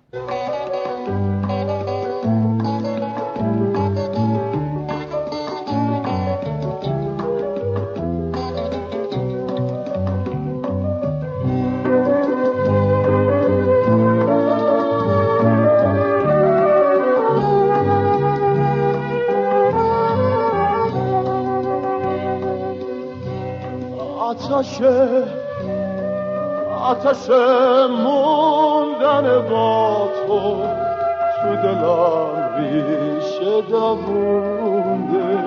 آتش موندن با تو دلم ریشه دوونده.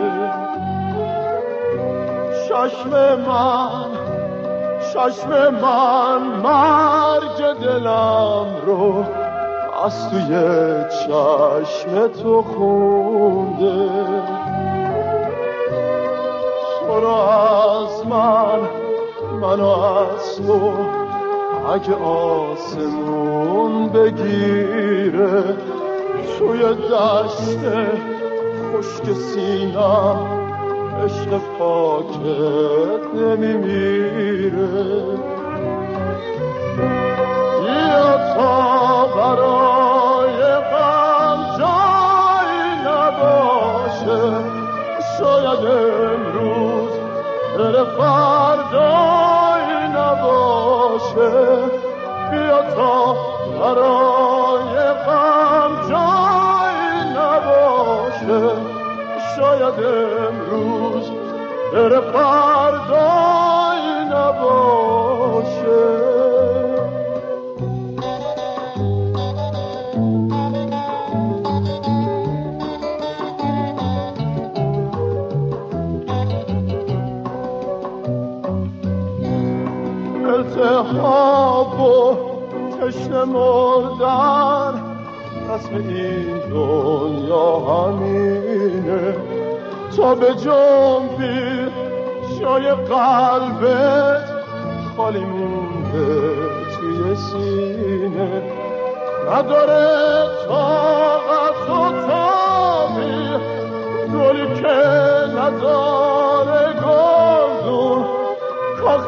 چشم من مرگ دلم رو از توی چشم تو خونده. تو رو از منو از تو اگه آسمون بگیره، توی دشت خشک سینم عشق پاکت نمیمیره. بیا تا برای غم جایی نباشه، شاید امروز بره فردایی نباشه. بیا تا برای غم جایی نباشه، شاید امروز بره فردایی نباشه. التهاب و تشنه مردن رسم این دنیا همینه. تا به جنبی جای قلبت خالی مونده توی سینه. نداره طاقت و تابی گلی که نداره گلدون. کاخ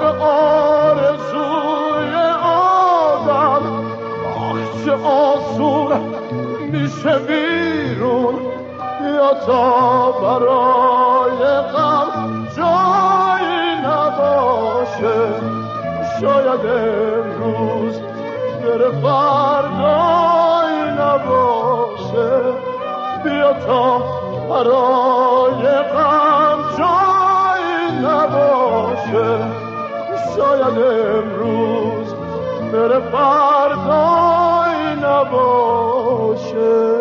آرزوی آدم آخ چه آسون میشه بیرون. یا تا برای غم جایی نباشه، شاید امروز بره فردایی نباشه. بیا تا برای غم جایی نباشه، شاید امروز بره فردایی نباشه.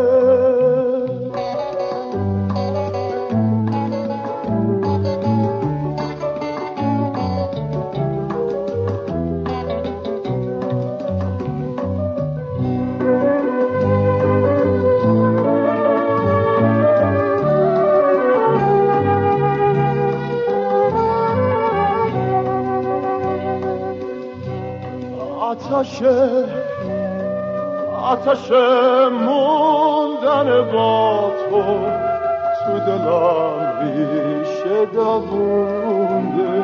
آتش موندن با تو دلم ریشه دوونده.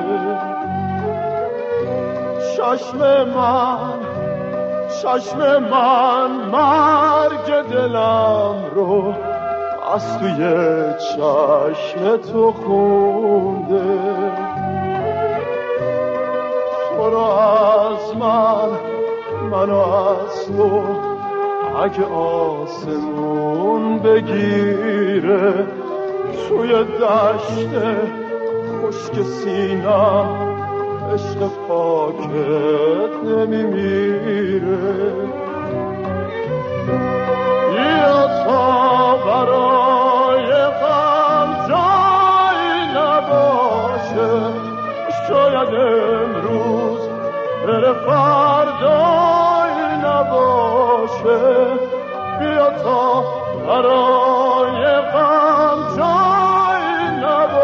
چشم من مرگ دلم رو از توی چشم تو خونده. تو رو از منو از تو اگه آسمون بگیره، توی دشت خشک سینم عشق پاکت نمیمیره. بیا تا برای غم جایی نباشه، شاید امروز بره فردایی نباشه. بیا تا برای غم جایی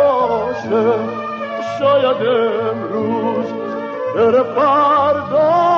نباشه، شاید امروز بره فردایی